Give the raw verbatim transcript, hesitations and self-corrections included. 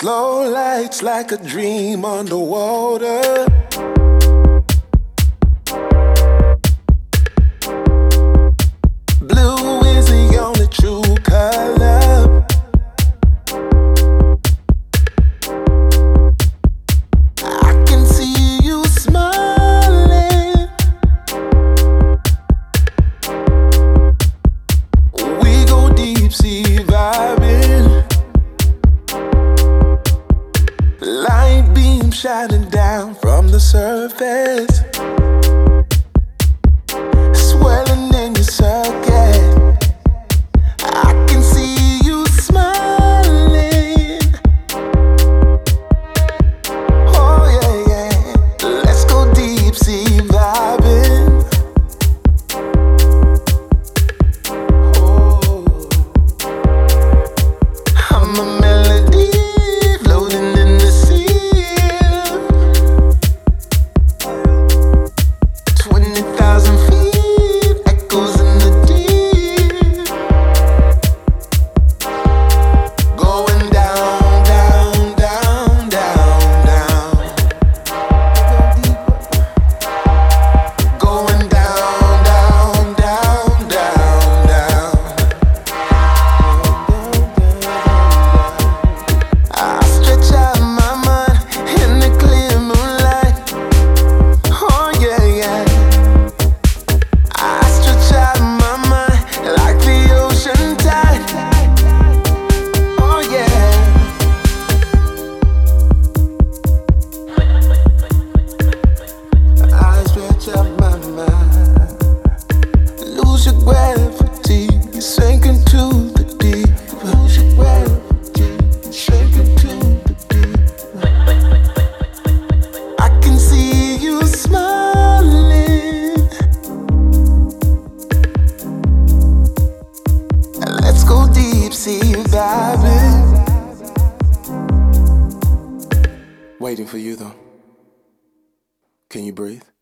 Slow lights like a dream underwater. Blue is the only true color. I can see you smiling. We go deep sea vibing. Light beam shining down from the surface, swirling in your circuit. I can see you smiling. Oh yeah, yeah. Let's go deep sea vibing. Oh, I'm a melody floating in the sea. Twenty thousand feet, echoes in the deep. Going down, down, down, down, down. Going down, down, down, down, down. I stretch out my mind in the clear moonlight. Oh yeah, yeah. I stretch out my mind like the ocean tide. Oh yeah. I stretch out my mind. Lose your gravity, you're sinking to the deep. Lose your gravity, you're sinking to the deep. I can see you smiling. Let's go deep sea vibing. Waiting for you though. Can you breathe?